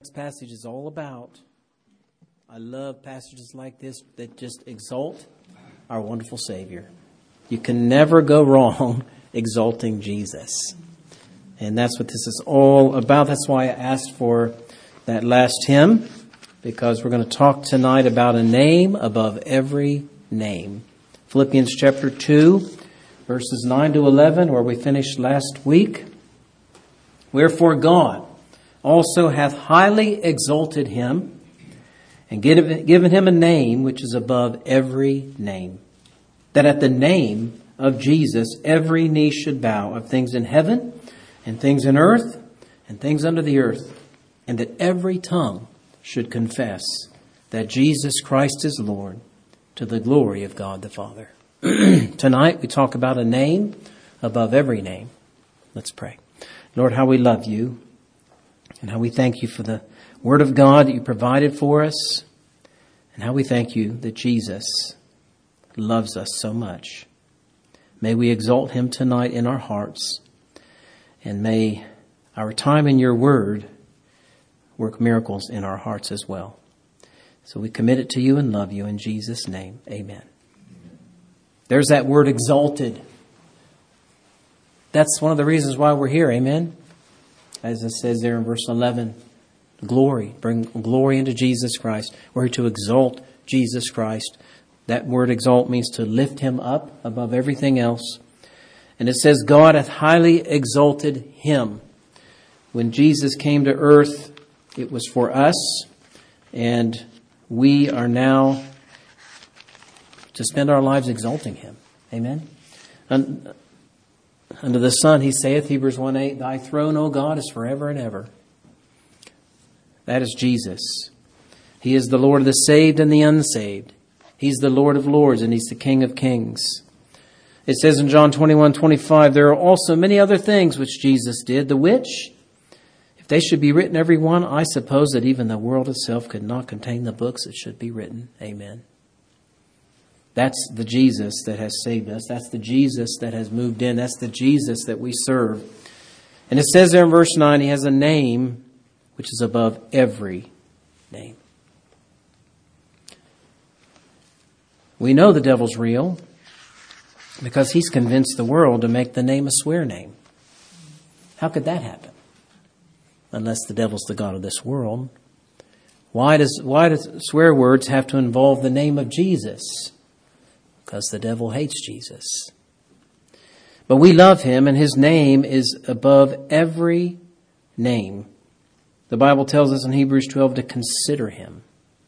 This passage is all about. I love passages like this that just exalt our wonderful Savior. You can never go wrong exalting Jesus. And that's what this is all about. That's why I asked for that last hymn, because we're going to talk tonight about a name above every name. Philippians chapter 2, verses 9 to 11, where we finished last week. Wherefore God also hath highly exalted him, and given him a name which is above every name, that at the name of Jesus every knee should bow, of things in heaven, and things in earth, and things under the earth, and that every tongue should confess that Jesus Christ is Lord, to the glory of God the Father. Tonight we talk about a name above every name. Let's pray. Lord, how we love you, and how we thank you for the Word of God that you provided for us, and how we thank you that Jesus loves us so much. May we exalt him tonight in our hearts, and may our time in your Word work miracles in our hearts as well. So we commit it to you and love you in Jesus' name. Amen. There's that word exalted. That's one of the reasons why we're here. Amen. As it says there in verse 11, glory, bring glory into Jesus Christ. We're here to exalt Jesus Christ. That word exalt means to lift him up above everything else. And it says God hath highly exalted him. When Jesus came to earth, it was for us, and we are now to spend our lives exalting him. Amen. Under the Son, he saith, Hebrews 1:8, thy throne, O God, is forever and ever. That is Jesus. He is the Lord of the saved and the unsaved. He's the Lord of lords, and he's the King of kings. It says in John 21:25, there are also many other things which Jesus did, the which, if they should be written every one, I suppose that even the world itself could not contain the books that should be written. Amen. That's the Jesus that has saved us. That's the Jesus that has moved in. That's the Jesus that we serve. And it says there in verse 9, he has a name which is above every name. We know the devil's real because he's convinced the world to make the name a swear name. How could that happen? Unless the devil's the god of this world. Why does swear words have to involve the name of Jesus? Because the devil hates Jesus. But we love him, and his name is above every name. The Bible tells us in Hebrews 12 to consider him.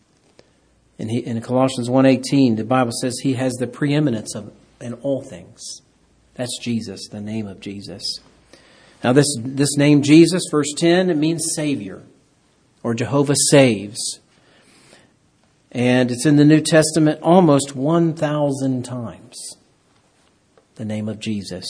In Colossians 1:18, the Bible says he has the preeminence in all things. That's Jesus, the name of Jesus. Now this name Jesus, verse 10, it means Savior, or Jehovah saves. And it's in the New Testament almost 1,000 times, the name of Jesus.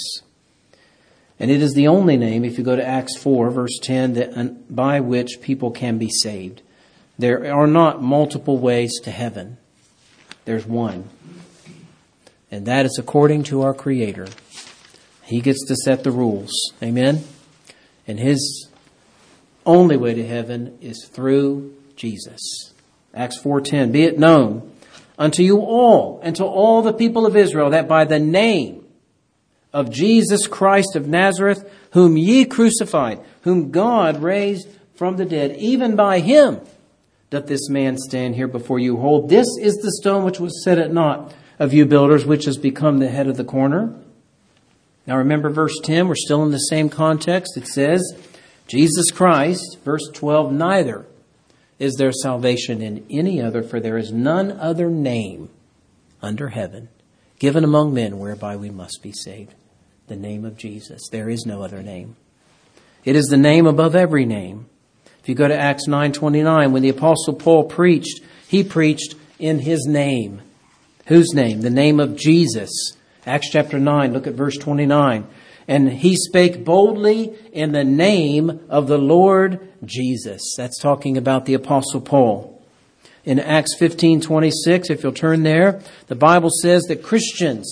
And it is the only name, if you go to Acts 4, verse 10, by which people can be saved. There are not multiple ways to heaven. There's one. And that is according to our Creator. He gets to set the rules. Amen? And his only way to heaven is through Jesus. Acts 4:10, be it known unto you all and to all the people of Israel that by the name of Jesus Christ of Nazareth, whom ye crucified, whom God raised from the dead, even by him doth this man stand here before you whole. This is the stone which was set at naught of you builders, which has become the head of the corner. Now remember verse 10, we're still in the same context. It says, Jesus Christ, verse 12, neither is there salvation in any other, for there is none other name under heaven given among men whereby we must be saved. The name of Jesus. There is no other name. It is the name above every name. If you go to Acts 9:29, when the Apostle Paul preached, he preached in his name. Whose name? The name of Jesus. Acts chapter 9, look at verse 29. And he spake boldly in the name of the Lord Jesus. That's talking about the Apostle Paul. In Acts 15:26, if you'll turn there, the Bible says that Christians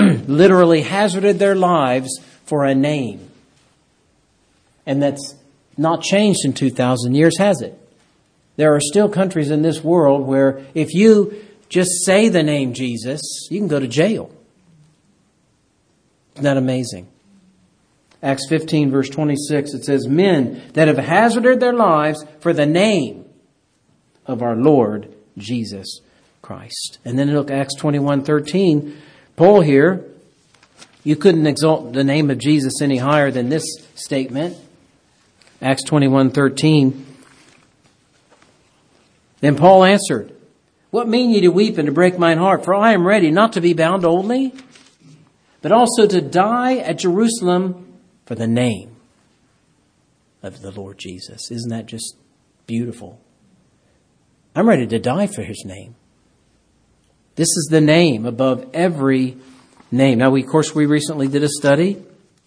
literally hazarded their lives for a name. And that's not changed in 2,000 years, has it? There are still countries in this world where if you just say the name Jesus, you can go to jail. Isn't that amazing? Acts 15, verse 26, it says, men that have hazarded their lives for the name of our Lord Jesus Christ. And then look, Acts 21:13, Paul here, you couldn't exalt the name of Jesus any higher than this statement. Acts 21:13. Then Paul answered, what mean ye to weep and to break mine heart? For I am ready not to be bound only, but also to die at Jerusalem for the name of the Lord Jesus. Isn't that just beautiful? I'm ready to die for his name. This is the name above every name. Now, we recently did a study,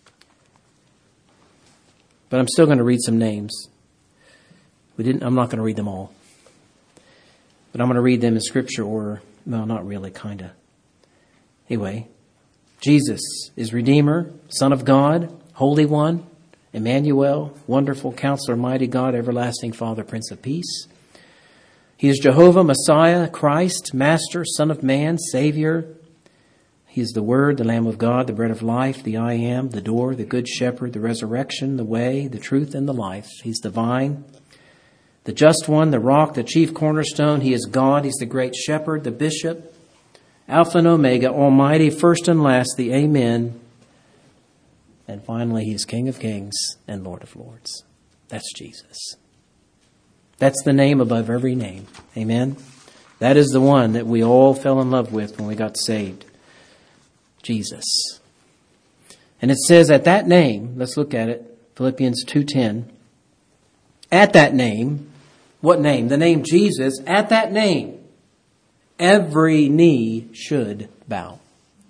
but I'm still going to read some names. I'm not going to read them all. But I'm going to read them in Scripture order. Well, not really, kind of. Anyway, Jesus is Redeemer, Son of God, Holy One, Emmanuel, Wonderful Counselor, Mighty God, Everlasting Father, Prince of Peace. He is Jehovah, Messiah, Christ, Master, Son of Man, Savior. He is the Word, the Lamb of God, the Bread of Life, the I Am, the Door, the Good Shepherd, the Resurrection, the Way, the Truth, and the Life. He's the Vine, the Just One, the Rock, the Chief Cornerstone. He is God. He's the Great Shepherd, the Bishop, Alpha and Omega, Almighty, first and last, the Amen. And finally, He is King of Kings and Lord of Lords. That's Jesus. That's the name above every name. Amen? That is the one that we all fell in love with when we got saved. Jesus. And it says at that name, let's look at it, Philippians 2:10. At that name, what name? The name Jesus. At that name, every knee should bow.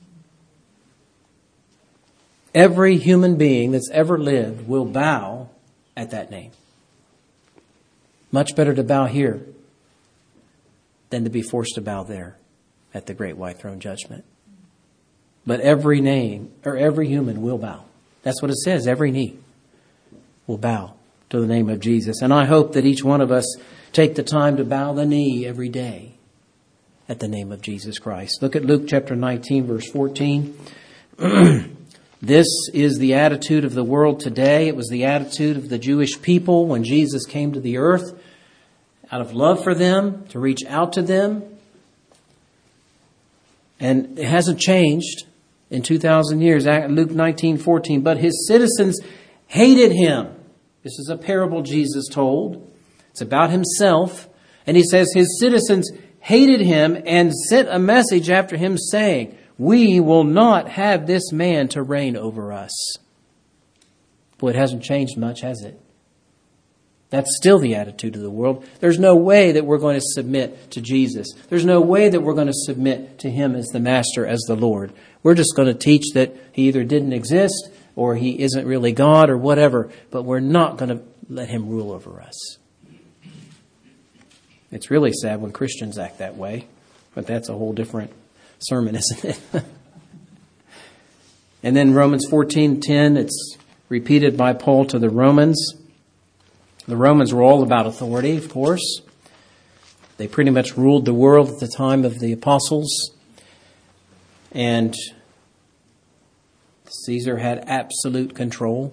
Every human being that's ever lived will bow at that name. Much better to bow here than to be forced to bow there at the great white throne judgment. But every name, or every human will bow. That's what it says. Every knee will bow to the name of Jesus. And I hope that each one of us take the time to bow the knee every day at the name of Jesus Christ. Look at Luke chapter 19, verse 14. This is the attitude of the world today. It was the attitude of the Jewish people when Jesus came to the earth out of love for them, to reach out to them. And it hasn't changed in 2,000 years. Luke 19:14. But his citizens hated him. This is a parable Jesus told. It's about himself. And he says his citizens hated him and sent a message after him saying, we will not have this man to reign over us. Boy, it hasn't changed much, has it? That's still the attitude of the world. There's no way that we're going to submit to Jesus. There's no way that we're going to submit to him as the master, as the Lord. We're just going to teach that he either didn't exist or he isn't really God or whatever, but we're not going to let him rule over us. It's really sad when Christians act that way, but that's a whole different sermon, isn't it? And then Romans 14:10, it's repeated by Paul to the Romans. The Romans were all about authority, of course. They pretty much ruled the world at the time of the apostles. And Caesar had absolute control,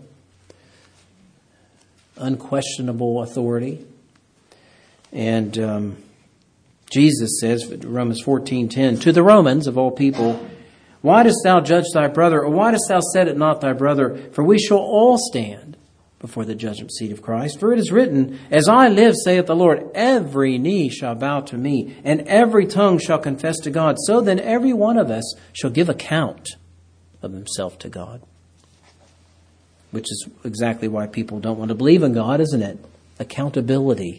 unquestionable authority. And Jesus says, Romans 14:10, to the Romans of all people, why dost thou judge thy brother, or why dost thou set it not thy brother? For we shall all stand before the judgment seat of Christ. For it is written, as I live, saith the Lord, every knee shall bow to me, and every tongue shall confess to God. So then every one of us shall give account of himself to God. Which is exactly why people don't want to believe in God, isn't it? Accountability.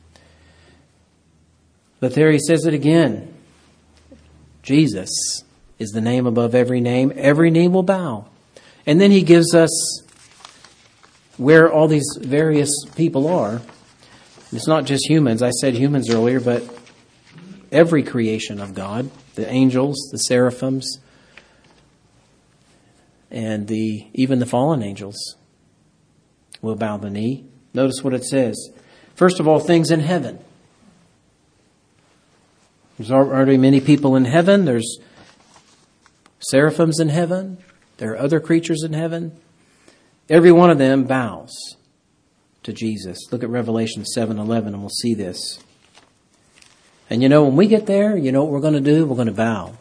But there he says it again. Jesus is the name above every name. Every knee will bow. And then he gives us where all these various people are. It's not just humans. I said humans earlier, but every creation of God, the angels, the seraphims, and even the fallen angels will bow the knee Notice what it says. First of all, things in heaven. There's already many people in heaven. There's seraphims in heaven. There are other creatures in heaven. Every one of them bows to Jesus. Look at Revelation 7:11 and we'll see this. And when we get there, you know what we're going to do? We're going to bow.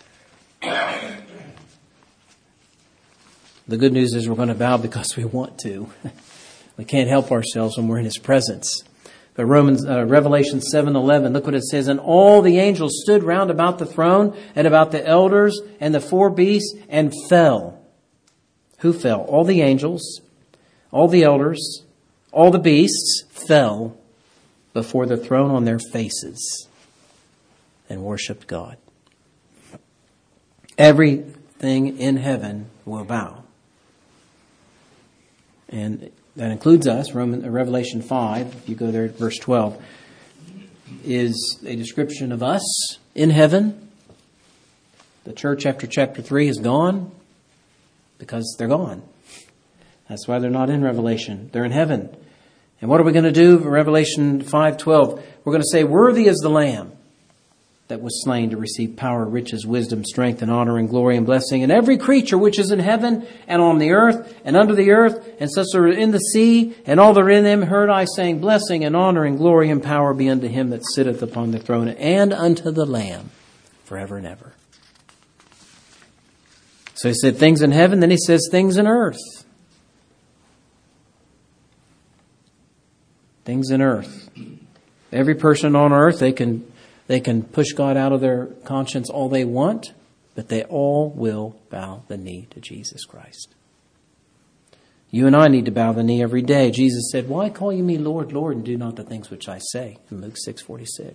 The good news is we're going to bow because we want to. We can't help ourselves when we're in His presence. But Revelation 7:11, look what it says. And all the angels stood round about the throne and about the elders and the four beasts and fell. Who fell? All the angels, all the elders, all the beasts fell before the throne on their faces and worshiped God. Everything in heaven will bow. And that includes us. Revelation 5, if you go there at verse 12, is a description of us in heaven. The church after chapter 3 is gone because they're gone. That's why they're not in Revelation. They're in heaven. And what are we going to do? Revelation 5:12, we're going to say, worthy is the Lamb that was slain to receive power, riches, wisdom, strength, and honor, and glory, and blessing. And every creature which is in heaven, and on the earth, and under the earth, and such are in the sea, and all that are in them, heard I saying, blessing, and honor, and glory, and power be unto Him that sitteth upon the throne, and unto the Lamb, forever and ever. So He said things in heaven, then He says things in earth. Things in earth. Every person on earth, they can push God out of their conscience all they want, but they all will bow the knee to Jesus Christ. You and I need to bow the knee every day. Jesus said, why call you me Lord, Lord, and do not the things which I say? In Luke 6:46.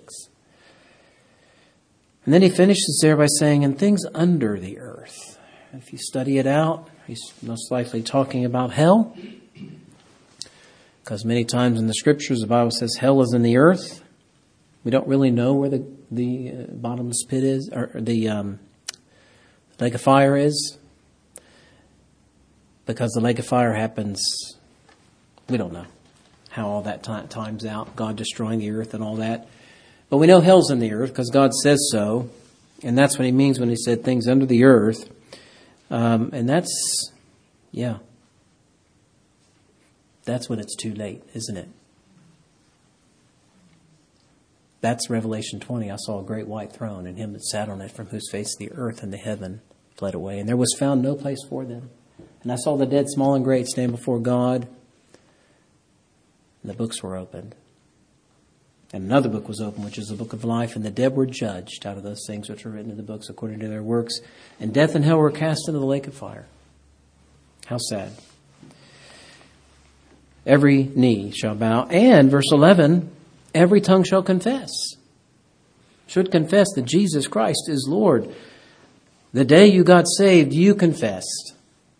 And then He finishes there by saying, and things under the earth. If you study it out, He's most likely talking about hell. Because many times in the Scriptures, the Bible says hell is in the earth. We don't really know where the bottomless pit is, or the lake of fire is. Because the lake of fire happens, we don't know how all that times out, God destroying the earth and all that. But we know hell's in the earth because God says so. And that's what He means when He said things under the earth. And that's when it's too late, isn't it? That's Revelation 20. I saw a great white throne, and Him that sat on it, from whose face the earth and the heaven fled away. And there was found no place for them. And I saw the dead, small and great, stand before God. And the books were opened. And another book was opened, which is the book of life. And the dead were judged out of those things which were written in the books according to their works. And death and hell were cast into the lake of fire. How sad. Every knee shall bow. And, verse 11, every tongue shall confess. Should confess that Jesus Christ is Lord. The day you got saved, you confessed.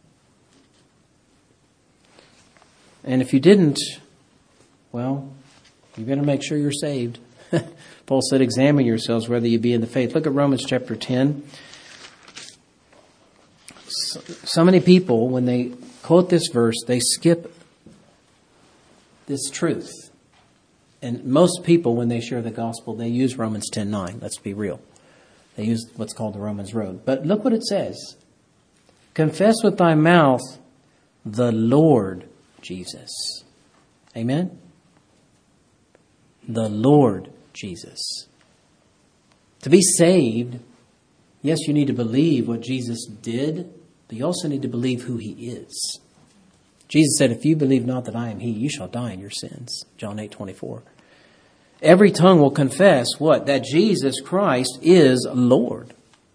And if you didn't, well, you better make sure you're saved. Paul said, examine yourselves whether you be in the faith. Look at Romans chapter 10. So many people, when they quote this verse, they skip this truth. And most people, when they share the gospel, they use Romans 10:9. Let's be real. They use what's called the Romans Road. But look what it says. Confess with thy mouth the Lord Jesus. Amen? The Lord Jesus. To be saved, yes, you need to believe what Jesus did, but you also need to believe who He is. Jesus said, if you believe not that I am He, you shall die in your sins. John 8:24. Every tongue will confess what? That Jesus Christ is Lord.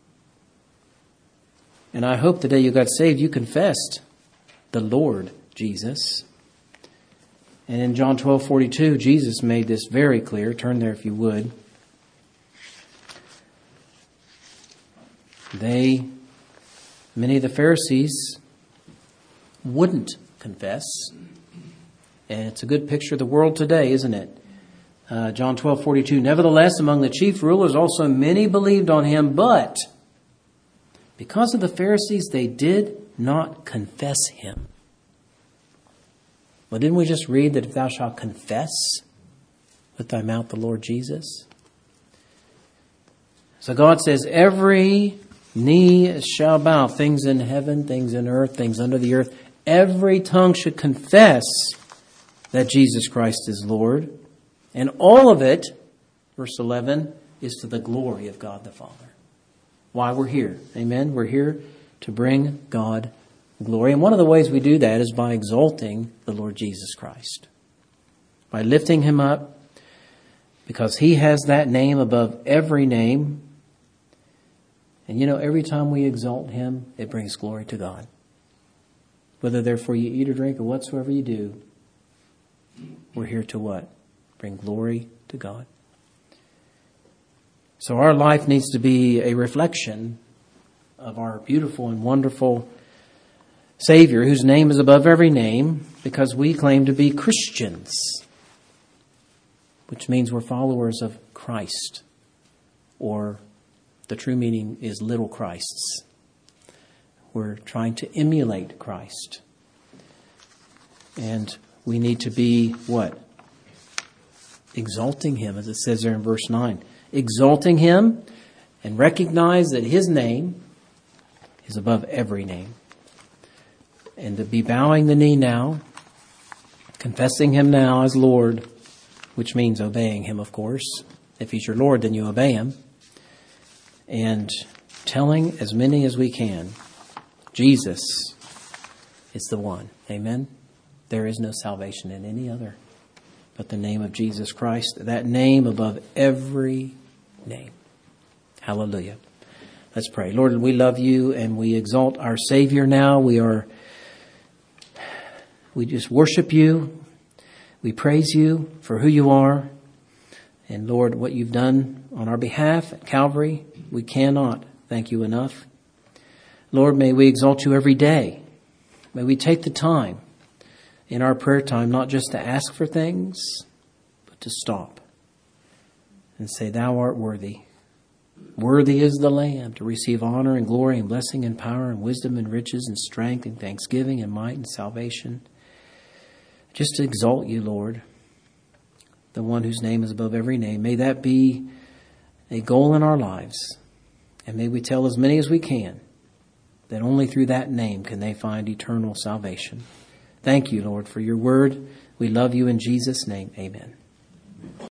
And I hope the day you got saved, you confessed the Lord Jesus. And in John 12:42, Jesus made this very clear. Turn there if you would. Many of the Pharisees wouldn't confess. And it's a good picture of the world today, isn't it? John 12:42, nevertheless, among the chief rulers also many believed on Him, but because of the Pharisees, they did not confess Him. Well, didn't we just read that if thou shalt confess with thy mouth the Lord Jesus? So God says, every knee shall bow, things in heaven, things in earth, things under the earth. Every tongue should confess that Jesus Christ is Lord. And all of it, verse 11, is to the glory of God the Father. Why we're here. Amen. We're here to bring God glory. And one of the ways we do that is by exalting the Lord Jesus Christ. By lifting him up, because he has that name above every name. And you know, every time we exalt him, it brings glory to God. Whether therefore you eat or drink or whatsoever you do, we're here to what? Bring glory to God. So our life needs to be a reflection of our beautiful and wonderful Savior, whose name is above every name, because we claim to be Christians, which means we're followers of Christ, or the true meaning is little Christs. We're trying to emulate Christ. And we need to be what? Exalting him, as it says there in verse 9. Exalting him and recognize that his name is above every name. And to be bowing the knee now, confessing him now as Lord, which means obeying him, of course. If he's your Lord, then you obey him. And telling as many as we can, Jesus is the one. Amen? There is no salvation in any other but the name of Jesus Christ, that name above every name. Hallelujah. Let's pray. Lord, we love you and we exalt our Savior now. We just worship you. We praise you for who you are. And Lord, what you've done on our behalf at Calvary, we cannot thank you enough. Lord, may we exalt you every day. May we take the time in our prayer time, not just to ask for things, but to stop and say, thou art worthy. Worthy is the Lamb to receive honor and glory and blessing and power and wisdom and riches and strength and thanksgiving and might and salvation. Just to exalt you, Lord, the one whose name is above every name. May that be a goal in our lives. And may we tell as many as we can that only through that name can they find eternal salvation. Thank you, Lord, for your word. We love you in Jesus' name. Amen.